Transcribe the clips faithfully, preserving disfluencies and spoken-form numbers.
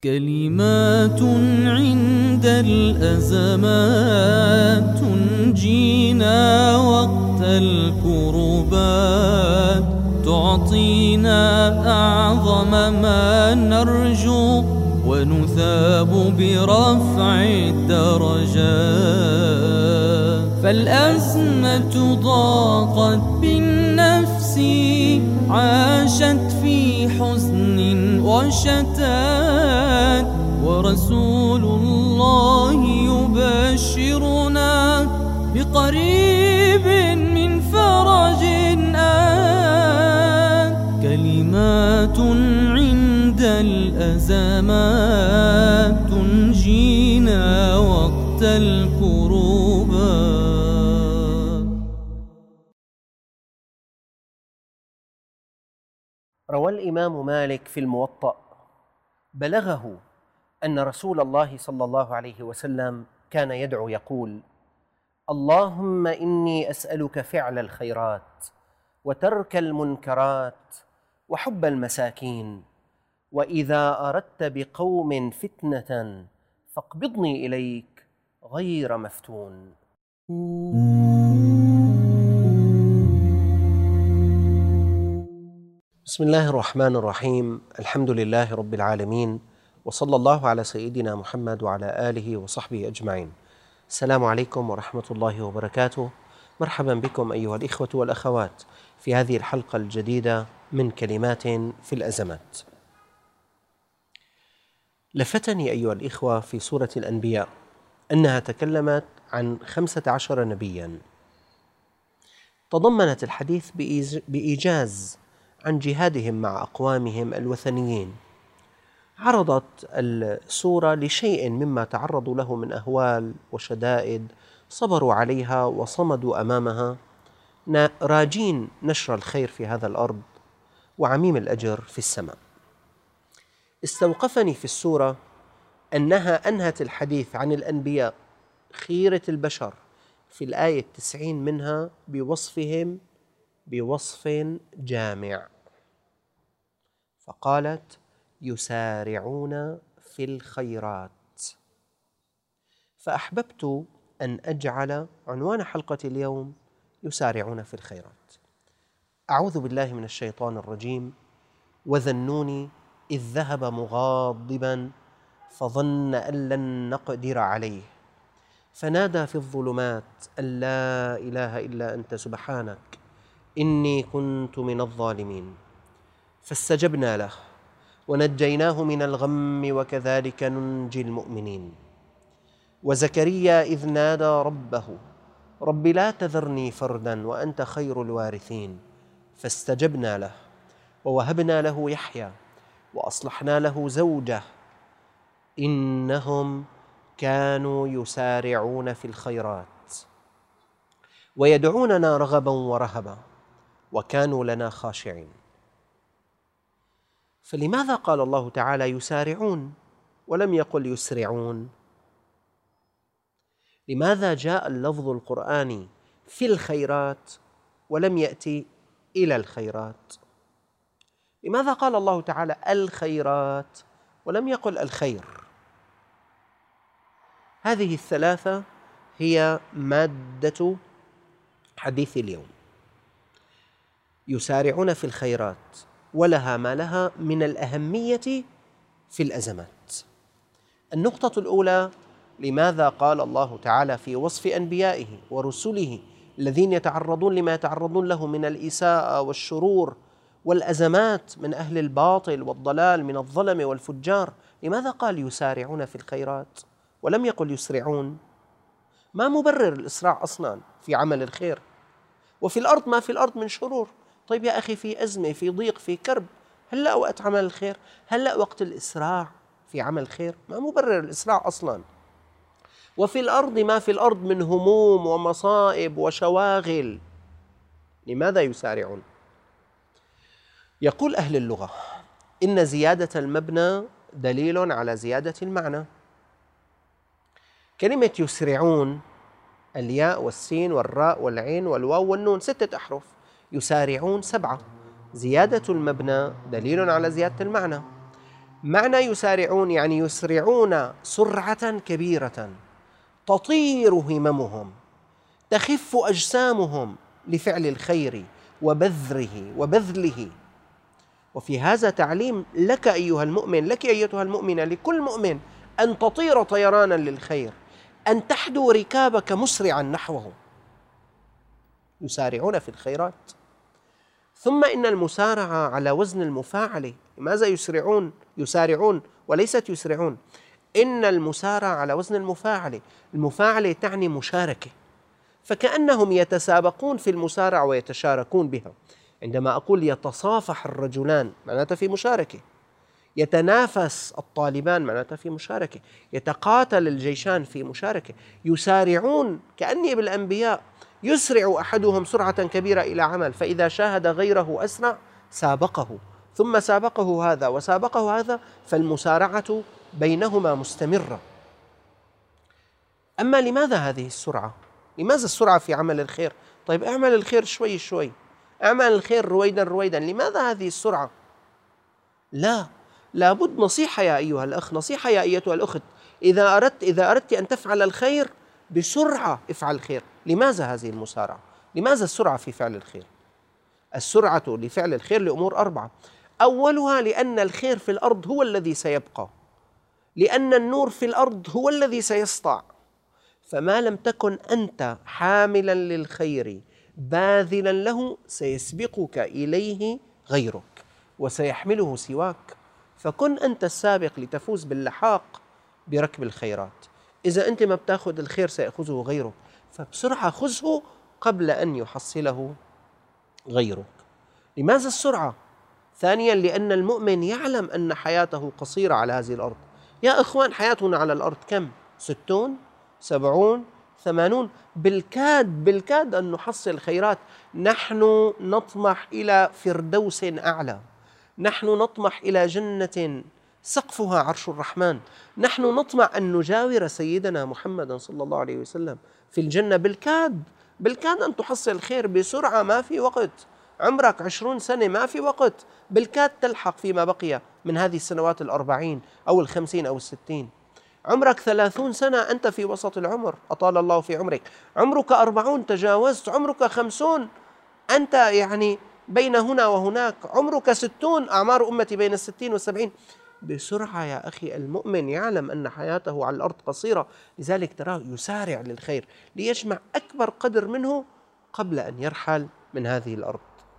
كلمات عند الأزمات تنجينا وقت الكربات، تعطينا أعظم ما نرجو ونثاب برفع الدرجات. فالأزمة ضاقت بالنفس، عاشت في حزن وشتات، ورسول الله يبشرنا بقريب من فرج آت. كلمات عند الأزمات تنجينا وقت الكروبات. روى الإمام مالك في الموطأ: بلغه أن رسول الله صلى الله عليه وسلم كان يدعو يقول: اللهم إني أسألك فعل الخيرات وترك المنكرات وحب المساكين، وإذا أردت بقوم فتنة فاقبضني إليك غير مفتون. بسم الله الرحمن الرحيم. الحمد لله رب العالمين، وصلى الله على سيدنا محمد وعلى آله وصحبه أجمعين. السلام عليكم ورحمة الله وبركاته. مرحبا بكم أيها الإخوة والأخوات في هذه الحلقة الجديدة من كلمات في الأزمات. لفتني أيها الإخوة في سورة الأنبياء أنها تكلمت عن خمسة عشر نبيا، تضمنت الحديث بإيجاز عن جهادهم مع أقوامهم الوثنيين. عرضت السورة لشيء مما تعرضوا له من أهوال وشدائد صبروا عليها وصمدوا أمامها، راجين نشر الخير في هذا الأرض وعميم الأجر في السماء. استوقفني في السورة أنها أنهت الحديث عن الأنبياء خيرة البشر في الآية التسعين منها بوصفهم بوصف جامع، فقالت: يسارعون في الخيرات. فأحببت أن أجعل عنوان حلقة اليوم يسارعون في الخيرات. أعوذ بالله من الشيطان الرجيم. وذا النون إذ ذهب مغاضبا فظن أن لن نقدر عليه فنادى في الظلمات أن لا إله إلا أنت سبحانك إني كنت من الظالمين. فاستجبنا له ونجيناه من الغم وكذلك ننجي المؤمنين. وزكريا إذ نادى ربه رب لا تذرني فردا وأنت خير الوارثين. فاستجبنا له ووهبنا له يحيى وأصلحنا له زوجه إنهم كانوا يسارعون في الخيرات ويدعوننا رغبا ورهبا وكانوا لنا خاشعين. فلماذا قال الله تعالى يسارعون ولم يقل يسرعون؟ لماذا جاء اللفظ القرآني في الخيرات ولم يأتي إلى الخيرات؟ لماذا قال الله تعالى الخيرات ولم يقل الخير؟ هذه الثلاثة هي مادة حديث اليوم. يسارعون في الخيرات ولها ما لها من الأهمية في الأزمات. النقطة الأولى: لماذا قال الله تعالى في وصف أنبيائه ورسله الذين يتعرضون لما يتعرضون له من الإساءة والشرور والأزمات من أهل الباطل والضلال من الظلم والفجار، لماذا قال يسارعون في الخيرات ولم يقل يسرعون؟ ما مبرر الإسراع أصلاً في عمل الخير؟ وفي الأرض ما في الأرض من شرور. طيب يا أخي، في أزمة، في ضيق، في كرب، هلأ وقت عمل الخير؟ هلأ وقت الإسراع في عمل الخير؟ ما مبرر الإسراع أصلاً. وفي الأرض ما في الأرض من هموم ومصائب وشواغل، لماذا يسارعون؟ يقول أهل اللغة إن زيادة المبنى دليل على زيادة المعنى. كلمة يسرعون الياء والسين والراء والعين والواو والنون ستة أحرف، يسارعون سبعة. زيادة المبنى دليل على زيادة المعنى. معنى يسارعون يعني يسرعون سرعة كبيرة تطير هممهم، تخف أجسامهم لفعل الخير وبذره وبذله. وفي هذا تعليم لك أيها المؤمن، لك أيتها المؤمنة، لكل مؤمن، أن تطير طيرانا للخير، أن تحدو ركابك مسرعا نحوه. يسارعون في الخيرات. ثم إن المسارعة على وزن المفاعلة. لماذا يسرعون يسارعون وليست يسرعون؟ إن المسارعة على وزن المفاعلة. المفاعلة تعني مشاركة، فكأنهم يتسابقون في المسارعة ويتشاركون بها. عندما أقول يتصافح الرجلان معناتها في مشاركة، يتنافس الطالبان معناتها في مشاركة، يتقاتل الجيشان في مشاركة. يسارعون كأني بالأنبياء، يسرع أحدهم سرعة كبيرة إلى عمل، فإذا شاهد غيره أسرع سابقه، ثم سابقه هذا وسابقه هذا، فالمسارعة بينهما مستمرة. أما لماذا هذه السرعة؟ لماذا السرعة في عمل الخير؟ طيب اعمل الخير شوي شوي، اعمل الخير رويدا رويدا، لماذا هذه السرعة؟ لا، لابد نصيحة يا أيها الأخ، نصيحة يا أيتها الأخت، إذا أردت إذا أردت أن تفعل الخير بسرعة افعل الخير. لماذا هذه المسارعة؟ لماذا السرعة في فعل الخير؟ السرعة لفعل الخير لأمور أربعة. أولها لأن الخير في الأرض هو الذي سيبقى، لأن النور في الأرض هو الذي سيسطع، فما لم تكن أنت حاملا للخير باذلا له سيسبقك إليه غيرك وسيحمله سواك، فكن أنت السابق لتفوز باللحاق بركب الخيرات. إذا أنت ما بتاخذ الخير سيأخذه غيرك، فبسرعة خذه قبل أن يحصله غيرك. لماذا السرعة؟ ثانيا لأن المؤمن يعلم أن حياته قصيرة على هذه الأرض. يا إخوان، حياتنا على الأرض كم؟ ستون، سبعون، ثمانون، بالكاد بالكاد أن نحصل خيرات. نحن نطمح إلى فردوس أعلى، نحن نطمح إلى جنة سقفها عرش الرحمن، نحن نطمع أن نجاور سيدنا محمد صلى الله عليه وسلم في الجنة. بالكاد بالكاد أن تحصل الخير بسرعة، ما في وقت. عمرك عشرون سنة ما في وقت، بالكاد تلحق فيما بقي من هذه السنوات الأربعين أو الخمسين أو الستين. عمرك ثلاثون سنة أنت في وسط العمر، أطال الله في عمرك. عمرك أربعون تجاوزت، عمرك خمسون أنت يعني بين هنا وهناك، عمرك ستون، أعمار أمتي بين الستين والسبعين. بسرعة يا أخي، المؤمن يعلم أن حياته على الأرض قصيرة، لذلك تراه يسارع للخير ليجمع أكبر قدر منه قبل أن يرحل من هذه الأرض.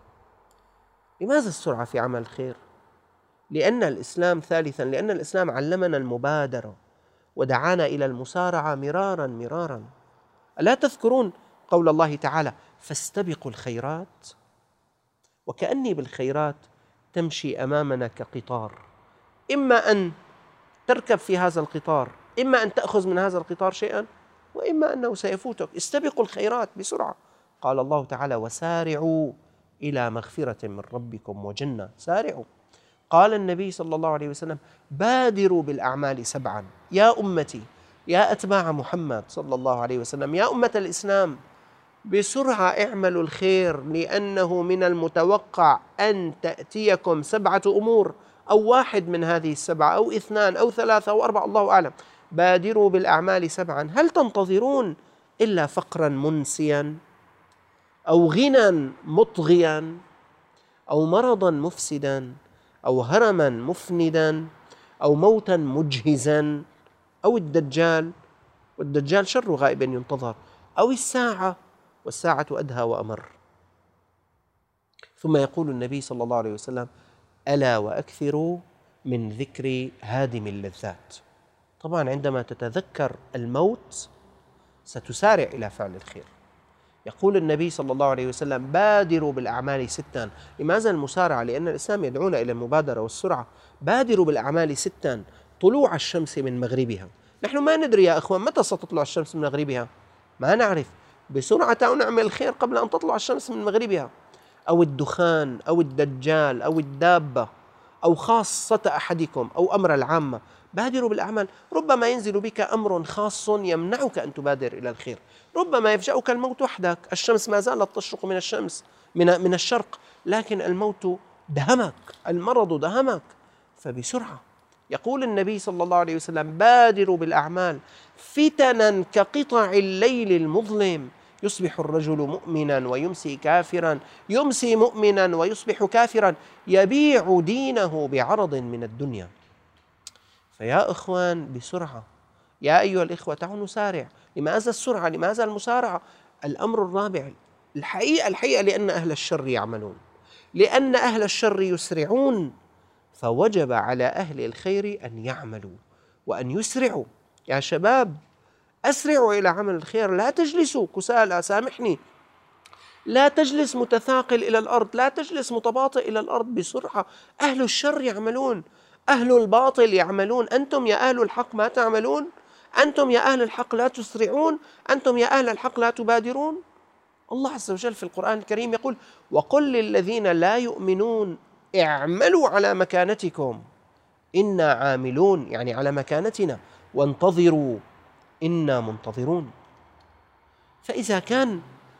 لماذا السرعة في عمل الخير؟ لأن الإسلام ثالثا لأن الإسلام علمنا المبادرة ودعانا إلى المسارعة مرارا مرارا. ألا تذكرون قول الله تعالى فاستبقوا الخيرات؟ وكأني بالخيرات تمشي أمامنا كقطار، إما أن تركب في هذا القطار، إما أن تأخذ من هذا القطار شيئا، وإما أنه سيفوتك. استبقوا الخيرات بسرعة. قال الله تعالى وسارعوا إلى مغفرة من ربكم وجنة. سارعوا. قال النبي صلى الله عليه وسلم بادروا بالأعمال سبعا. يا أمتي، يا أتباع محمد صلى الله عليه وسلم، يا أمة الإسلام، بسرعة اعملوا الخير، لأنه من المتوقع أن تأتيكم سبعة أمور، أو واحد من هذه السبعة، أو اثنان أو ثلاثة أو أربعة، الله أعلم. بادروا بالأعمال سبعا. هل تنتظرون إلا فقرا منسيا، أو غنى مطغيا، أو مرضا مفسدا، أو هرما مفندا، أو موتا مجهزا، أو الدجال، والدجال شر غائب ينتظر، أو الساعة، والساعة أدهى وأمر. ثم يقول النبي صلى الله عليه وسلم ألا وأكثروا من ذكر هادم اللذات. طبعا عندما تتذكر الموت ستسارع إلى فعل الخير. يقول النبي صلى الله عليه وسلم بادروا بالأعمال ستا. لماذا المسارعة؟ لأن الإسلام يدعونا إلى المبادرة والسرعة. بادروا بالأعمال ستا. طلوع الشمس من مغربها. نحن ما ندري يا أخوان متى ستطلع الشمس من مغربها، ما نعرف. بسرعة نعمل الخير قبل أن تطلع الشمس من مغربها. أو الدخان، أو الدجال، أو الدابة، أو خاصة أحدكم، أو أمر العامة. بادروا بالأعمال. ربما ينزل بك أمر خاص يمنعك أن تبادر إلى الخير، ربما يفجأك الموت وحدك، الشمس ما زالت تشرق من الشمس من من الشرق، لكن الموت دهمك، المرض دهمك، فبسرعة يقول النبي صلى الله عليه وسلم: بادروا بالأعمال فتنا كقطع الليل المظلم، يصبح الرجل مؤمنا ويمسي كافرا، يمسي مؤمنا ويصبح كافرا، يبيع دينه بعرض من الدنيا. فيا إخوان بسرعة، يا أيها الإخوة تعالوا نسارع. لماذا السرعة؟ لماذا المسارعة؟ الأمر الرابع، الحقيقة الحقيقة لأن أهل الشر يعملون، لأن أهل الشر يسرعون، فوجب على أهل الخير أن يعملوا وأن يسرعوا. يا شباب أسرعوا إلى عمل الخير، لا تجلسوا كسالى، سامحني، لا تجلس متثاقل إلى الأرض، لا تجلس متباطئ إلى الأرض، بسرعة. أهل الشر يعملون، أهل الباطل يعملون، أنتم يا أهل الحق ما تعملون؟ أنتم يا أهل الحق لا تسرعون؟ أنتم يا أهل الحق لا تبادرون؟ الله عز وجل في القرآن الكريم يقول: وقل للذين لا يؤمنون اعملوا على مكانتكم إنا عاملون، يعني على مكانتنا، وانتظروا إنا منتظرون. فإذا كان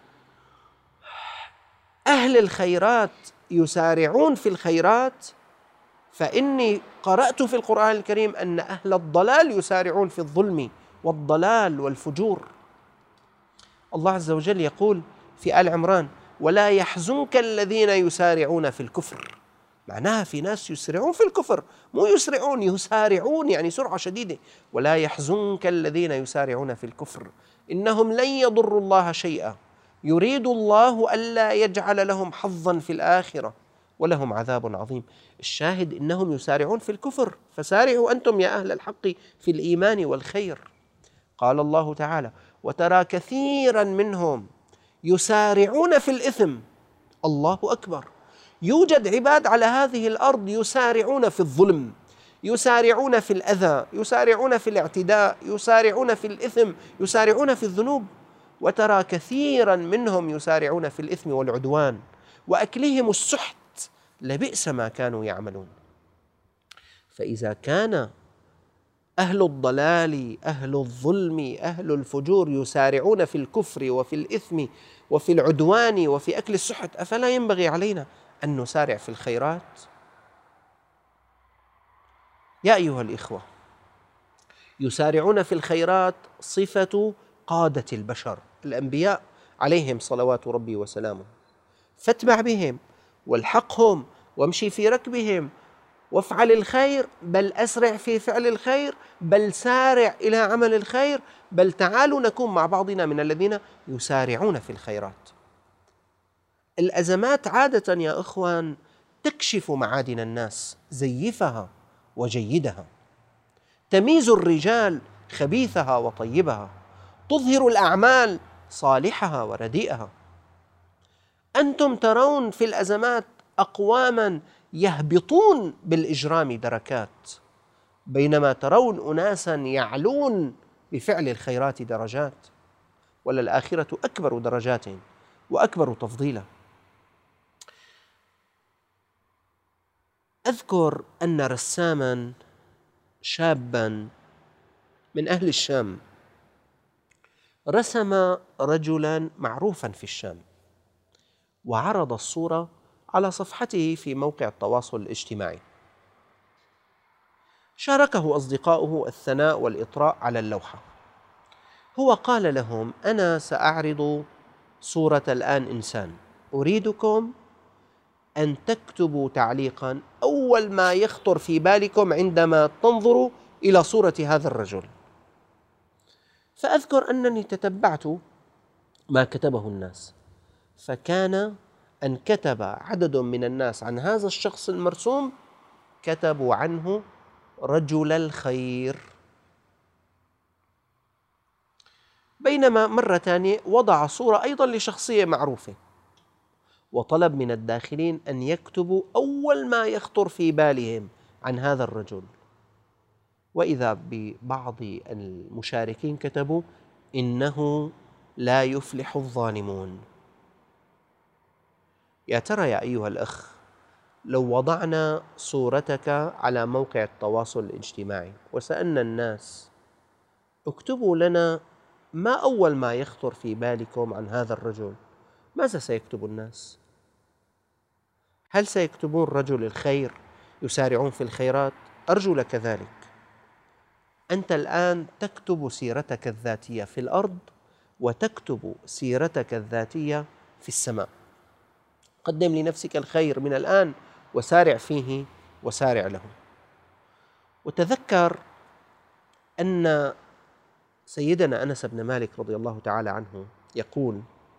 أهل الخيرات يسارعون في الخيرات، فإني قرأت في القرآن الكريم أن أهل الضلال يسارعون في الظلم والضلال والفجور. الله عز وجل يقول في آل عمران: ولا يحزنك الذين يسارعون في الكفر. معناها في ناس يسرعون في الكفر، مو يسرعون، يسارعون، يعني سرعة شديدة. ولا يحزنك الذين يسارعون في الكفر إنهم لن يضروا الله شيئا يريد الله ألا يجعل لهم حظا في الآخرة ولهم عذاب عظيم. الشاهد إنهم يسارعون في الكفر، فسارعوا أنتم يا أهل الحق في الإيمان والخير. قال الله تعالى: وترى كثيرا منهم يسارعون في الإثم. الله أكبر، يوجد عباد على هذه الأرض يسارعون في الظلم، يسارعون في الأذى، يسارعون في الاعتداء، يسارعون في الإثم، يسارعون في الذنوب. وترى كثيرا منهم يسارعون في الإثم والعدوان وأكلهم السحت، لبئس ما كانوا يعملون. فإذا كان أهل الضلال، أهل الظلم، أهل الفجور يسارعون في الكفر وفي الإثم وفي العدوان وفي أكل السحت، أفلا ينبغي علينا أن نسارع في الخيرات؟ يا أيها الإخوة، يسارعون في الخيرات صفة قادة البشر الأنبياء عليهم صلوات ربي وسلامه، فاتبع بهم والحقهم وامشي في ركبهم وافعل الخير، بل أسرع في فعل الخير، بل سارع إلى عمل الخير، بل تعالوا نكون مع بعضنا من الذين يسارعون في الخيرات. الأزمات عادة يا إخوان تكشف معادن الناس، زيفها وجيدها، تميز الرجال خبيثها وطيبها، تظهر الأعمال صالحها ورديئها. أنتم ترون في الأزمات أقواما يهبطون بالإجرام دركات، بينما ترون أناسا يعلون بفعل الخيرات درجات، وللآخرة أكبر درجات وأكبر تفضيلا. أذكر أن رساما شابا من أهل الشام رسم رجلا معروفا في الشام، وعرض الصورة على صفحته في موقع التواصل الاجتماعي. شاركه أصدقاؤه الثناء والإطراء على اللوحة. هو قال لهم: أنا سأعرض صورة الآن إنسان، أريدكم أن تكتبوا تعليقا أول ما يخطر في بالكم عندما تنظروا إلى صورة هذا الرجل. فأذكر أنني تتبعت ما كتبه الناس، فكان أن كتب عدد من الناس عن هذا الشخص المرسوم، كتبوا عنه رجل الخير. بينما مرة ثانية وضع صورة أيضا لشخصية معروفة، وطلب من الداخلين أن يكتبوا أول ما يخطر في بالهم عن هذا الرجل، وإذا ببعض المشاركين كتبوا: إنه لا يفلح الظالمون. يا ترى يا أيها الأخ، لو وضعنا صورتك على موقع التواصل الاجتماعي وسألنا الناس: اكتبوا لنا ما أول ما يخطر في بالكم عن هذا الرجل، ماذا سيكتب الناس؟ هل سيكتبون رجل الخير، يسارعون في الخيرات، أرجو لك ذلك. أنت الآن تكتب سيرتك الذاتية في الأرض وتكتب سيرتك الذاتية في السماء. قدم لنفسك الخير من الآن وسارع فيه وسارع له. وتذكر أن سيدنا أنس بن مالك رضي الله تعالى عنه يقول: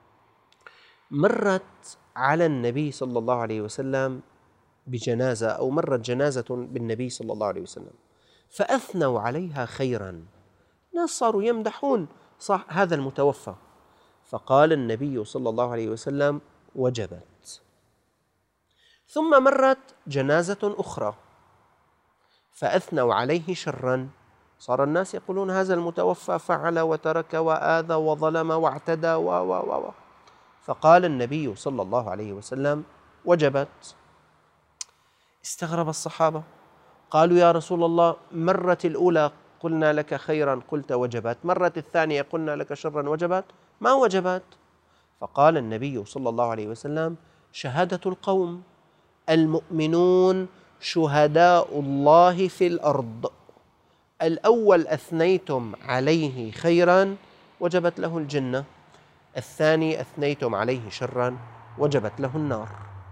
مرت على النبي صلى الله عليه وسلم بجنازة، أو مرت جنازة بالنبي صلى الله عليه وسلم فأثنوا عليها خيرا، ناس صاروا يمدحون صح هذا المتوفى، فقال النبي صلى الله عليه وسلم: وجبت. ثم مرت جنازة أخرى فأثنوا عليه شرا، صار الناس يقولون هذا المتوفى فعل وترك وآذى وظلم واعتدى و و و فقال النبي صلى الله عليه وسلم: وجبت. استغرب الصحابة، قالوا: يا رسول الله، مرت الأولى قلنا لك خيرا قلت وجبت، مرت الثانية قلنا لك شرا وجبت، ما وجبت؟ فقال النبي صلى الله عليه وسلم: شهادة القوم، المؤمنون شهداء الله في الأرض، الأول أثنيتم عليه خيرا وجبت له الجنة، الثاني أثنيتم عليه شرا وجبت له النار.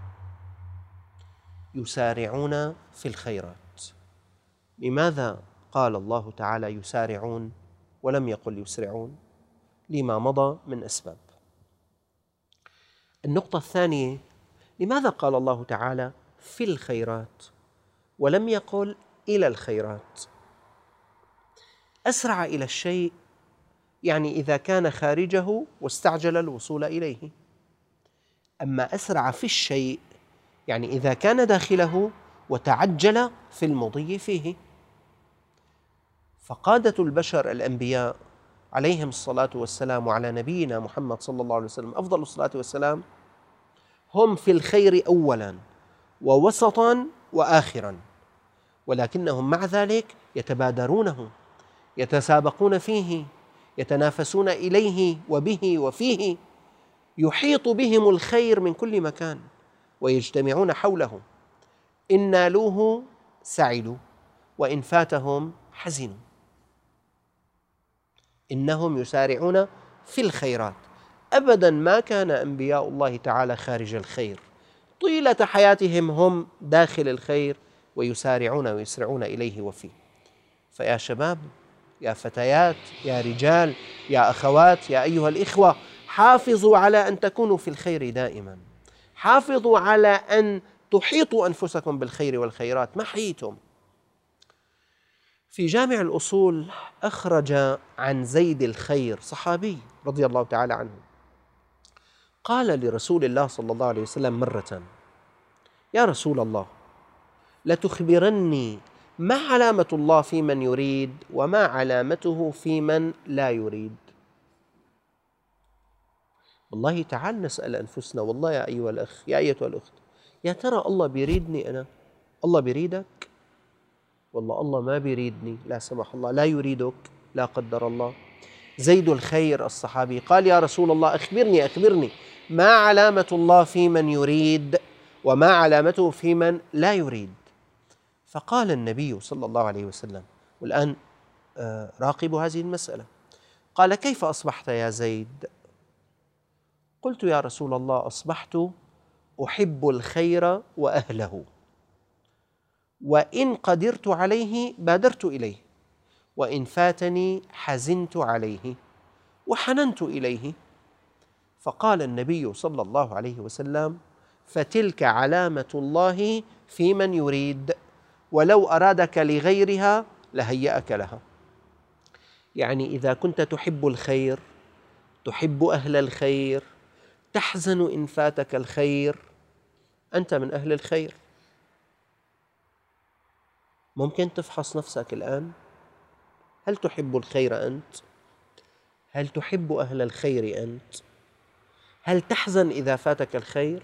يسارعون في الخيرات. لماذا قال الله تعالى يسارعون ولم يقل يسرعون؟ لما مضى من أسباب. النقطة الثانية: لماذا قال الله تعالى في الخيرات ولم يقل إلى الخيرات؟ أسرع إلى الشيء يعني إذا كان خارجه واستعجل الوصول إليه، أما أسرع في الشيء يعني إذا كان داخله وتعجل في المضي فيه. فقادة البشر الأنبياء عليهم الصلاة والسلام وعلى نبينا محمد صلى الله عليه وسلم أفضل الصلاة والسلام هم في الخير أولا ووسطا وآخرا، ولكنهم مع ذلك يتبادرونه، يتسابقون فيه، يتنافسون إليه وبه وفيه، يحيط بهم الخير من كل مكان ويجتمعون حوله. إن نالوه سعدوا وإن فاتهم حزنوا. إنهم يسارعون في الخيرات. أبدا ما كان أنبياء الله تعالى خارج الخير، طيلة حياتهم هم داخل الخير ويسارعون ويسرعون إليه وفيه. فيا شباب، يا فتيات، يا رجال، يا أخوات، يا أيها الإخوة، حافظوا على أن تكونوا في الخير دائما، حافظوا على أن تحيطوا أنفسكم بالخير والخيرات ما حييتم. في جامع الأصول أخرج عن زيد الخير صحابي رضي الله تعالى عنه، قال لرسول الله صلى الله عليه وسلم مرة: يا رسول الله، لتخبرني ما علامة الله في من يريد وما علامته في من لا يريد؟ والله تعال نسأل أنفسنا، والله يا أيها الأخ، يا أيتها الأخت، يا ترى الله بيريدني أنا؟ الله بيريدك؟ والله الله ما بيريدني، لا سمح الله، لا يريدك، لا قدر الله. زيد الخير الصحابي قال: يا رسول الله، أخبرني أخبرني ما علامة الله في من يريد وما علامته في من لا يريد؟ فقال النبي صلى الله عليه وسلم، والآن راقبوا هذه المسألة، قال: كيف أصبحت يا زيد؟ قلت: يا رسول الله، أصبحت أحب الخير وأهله، وإن قدرت عليه بادرت إليه، وإن فاتني حزنت عليه وحننت إليه. فقال النبي صلى الله عليه وسلم: فتلك علامة الله في من يريد، ولو أرادك لغيرها لهيأك لها. يعني إذا كنت تحب الخير، تحب أهل الخير، تحزن إن فاتك الخير، أنت من أهل الخير. ممكن تفحص نفسك الآن، هل تحب الخير أنت؟ هل تحب أهل الخير أنت؟ هل تحزن إذا فاتك الخير؟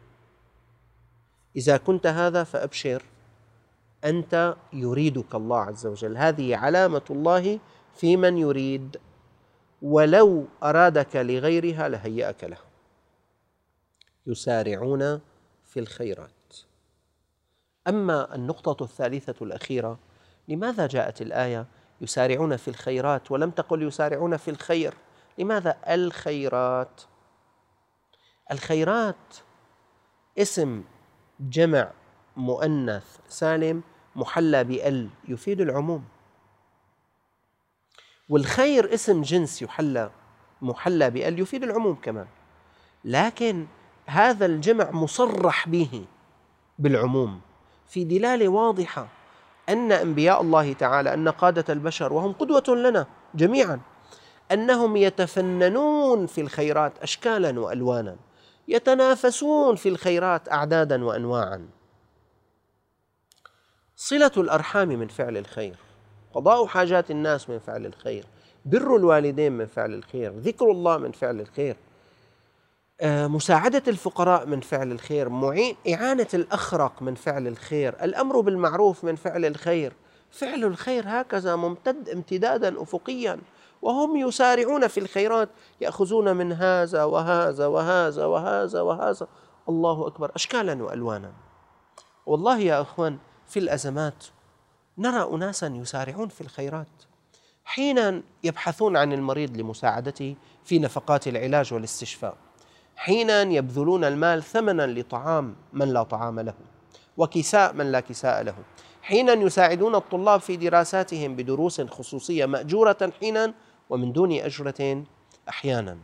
إذا كنت هذا فأبشر، أنت يريدك الله عز وجل، هذه علامة الله في من يريد، ولو أرادك لغيرها لهيأك له. يسارعون في الخيرات. أما النقطة الثالثة الأخيرة، لماذا جاءت الآية يسارعون في الخيرات ولم تقل يسارعون في الخير؟ لماذا الخيرات؟ الخيرات اسم جمع مؤنث سالم محلى بال يفيد العموم، والخير اسم جنس يحلى محلى بال يفيد العموم كمان، لكن هذا الجمع مصرح به بالعموم في دلالة واضحة أن أنبياء الله تعالى، أن قادة البشر وهم قدوة لنا جميعا، أنهم يتفننون في الخيرات أشكالا وألوانا، يتنافسون في الخيرات أعدادا وأنواعا. صلة الأرحام من فعل الخير، قضاء حاجات الناس من فعل الخير، بر الوالدين من فعل الخير، ذكر الله من فعل الخير، مساعدة الفقراء من فعل الخير، معين إعانة الأخرق من فعل الخير، الأمر بالمعروف من فعل الخير. فعل الخير هكذا ممتد امتدادا أفقيا، وهم يسارعون في الخيرات، يأخذون من هذا وهذا وهذا وهذا وهذا، الله أكبر، أشكالا وألوانا. والله يا أخوان في الأزمات نرى أناسا يسارعون في الخيرات، حينا يبحثون عن المريض لمساعدته في نفقات العلاج والاستشفاء، حينا يبذلون المال ثمنا لطعام من لا طعام له وكساء من لا كساء له، حينا يساعدون الطلاب في دراساتهم بدروس خصوصية مأجورة حينا ومن دون أجرة أحيانا،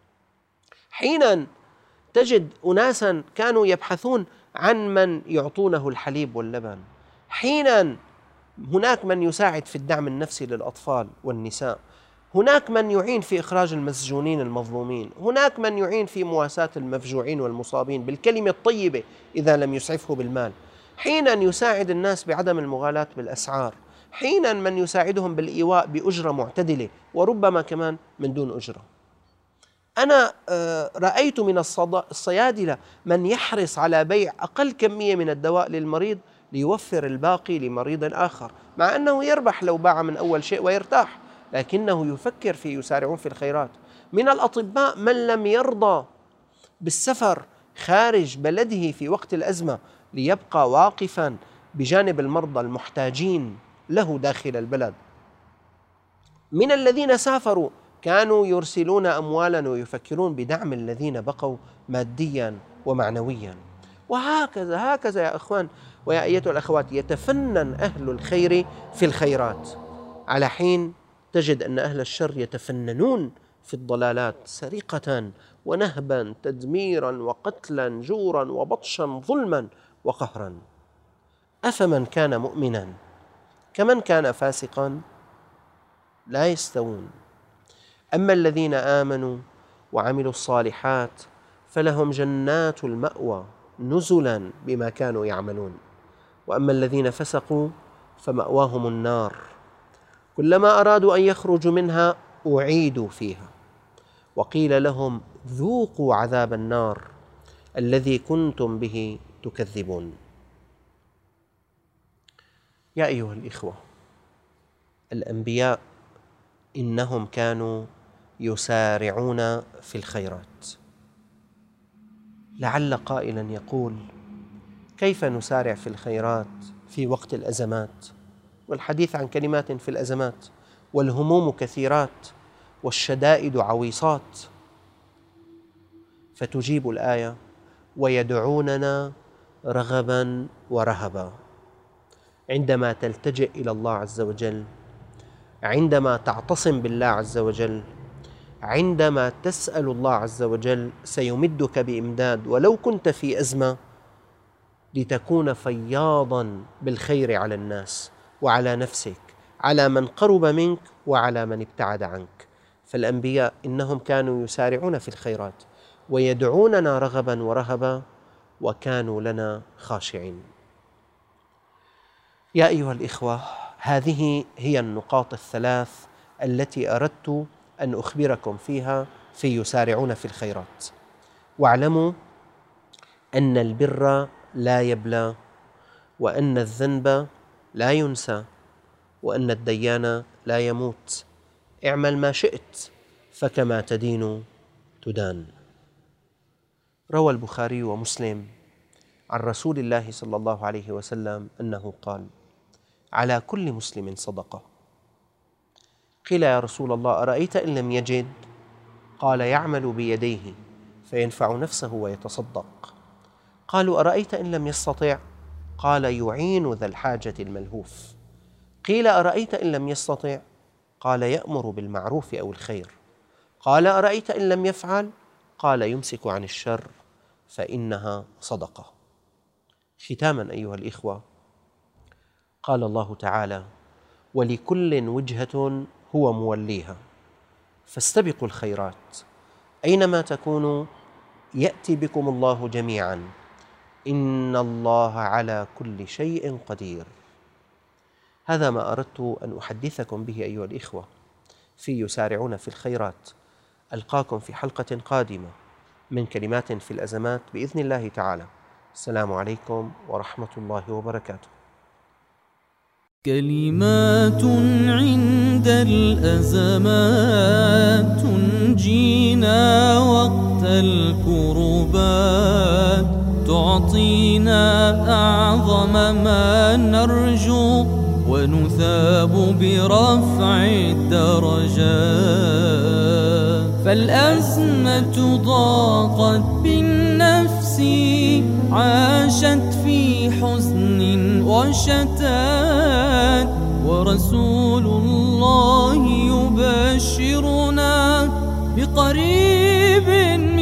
حينا تجد أناسا كانوا يبحثون عن من يعطونه الحليب واللبن، حينا هناك من يساعد في الدعم النفسي للأطفال والنساء، هناك من يعين في إخراج المسجونين المظلومين، هناك من يعين في مواساة المفجوعين والمصابين بالكلمة الطيبة إذا لم يسعفه بالمال، حينا يساعد الناس بعدم المغالاة بالأسعار، حينا من يساعدهم بالإيواء بأجرة معتدلة وربما كمان من دون أجرة. أنا رأيت من الصيادلة من يحرص على بيع أقل كمية من الدواء للمريض ليوفر الباقي لمريض آخر، مع أنه يربح لو باع من أول شيء ويرتاح، لكنه يفكر في يسارعون في الخيرات. من الأطباء من لم يرضى بالسفر خارج بلده في وقت الأزمة ليبقى واقفا بجانب المرضى المحتاجين له داخل البلد. من الذين سافروا كانوا يرسلون أموالا ويفكرون بدعم الذين بقوا ماديا ومعنويا. وهكذا هكذا يا أخوان ويا أيتها الأخوات يتفنن أهل الخير في الخيرات، على حين تجد أن أهل الشر يتفننون في الضلالات سرقة ونهبا تدميرا وقتلا جورا وبطشا ظلما وقهرا. أفمن كان مؤمنا كمن كان فاسقا لا يستوون. أما الذين آمنوا وعملوا الصالحات فلهم جنات المأوى نزلا بما كانوا يعملون، وأما الذين فسقوا فمأواهم النار كلما أرادوا أن يخرجوا منها أعيدوا فيها وقيل لهم ذوقوا عذاب النار الذي كنتم به تكذبون. يا أيها الإخوة، الأنبياء إنهم كانوا يسارعون في الخيرات. لعل قائلا يقول: كيف نسارع في الخيرات في وقت الأزمات؟ والحديث عن كلمات في الأزمات، والهموم كثيرات والشدائد عويصات. فتجيب الآية: ويدعوننا رغبا ورهبا. عندما تلتجئ إلى الله عز وجل، عندما تعتصم بالله عز وجل، عندما تسأل الله عز وجل سيمدك بإمداد ولو كنت في أزمة، لتكون فياضا بالخير على الناس وعلى نفسك، على من قرب منك وعلى من ابتعد عنك. فالأنبياء إنهم كانوا يسارعون في الخيرات ويدعوننا رغبا ورهبا وكانوا لنا خاشعين. يا أيها الإخوة، هذه هي النقاط الثلاث التي أردت أن أخبركم فيها في يسارعون في الخيرات. واعلموا أن البر لا يبلى، وأن الذنب لا ينسى، وأن الديان لا يموت. اعمل ما شئت فكما تدين تدان. روى البخاري ومسلم عن رسول الله صلى الله عليه وسلم أنه قال: على كل مسلم صدقة. قيل: يا رسول الله أرأيت إن لم يجد؟ قال: يعمل بيديه فينفع نفسه ويتصدق. قالوا: أرأيت إن لم يستطع؟ قال: يعين ذا الحاجة الملهوف. قيل: أرأيت إن لم يستطع؟ قال: يأمر بالمعروف أو الخير. قال: أرأيت إن لم يفعل؟ قال: يمسك عن الشر فإنها صدقة. ختاما أيها الإخوة، قال الله تعالى: ولكل وجهة هو موليها فاستبقوا الخيرات أينما تكونوا يأتي بكم الله جميعا إن الله على كل شيء قدير. هذا ما أردت أن أحدثكم به أيها الإخوة في يسارعون في الخيرات. ألقاكم في حلقة قادمة من كلمات في الأزمات بإذن الله تعالى. السلام عليكم ورحمة الله وبركاته. كلمات عند الأزمات تنجينا وقت الكربات، تعطينا أعظم ما نرجو ونثاب برفع الدرجات. فالأزمة ضاقت بالنفس، عاشت في حزن وشتات، ورسول الله يبشرنا بقريب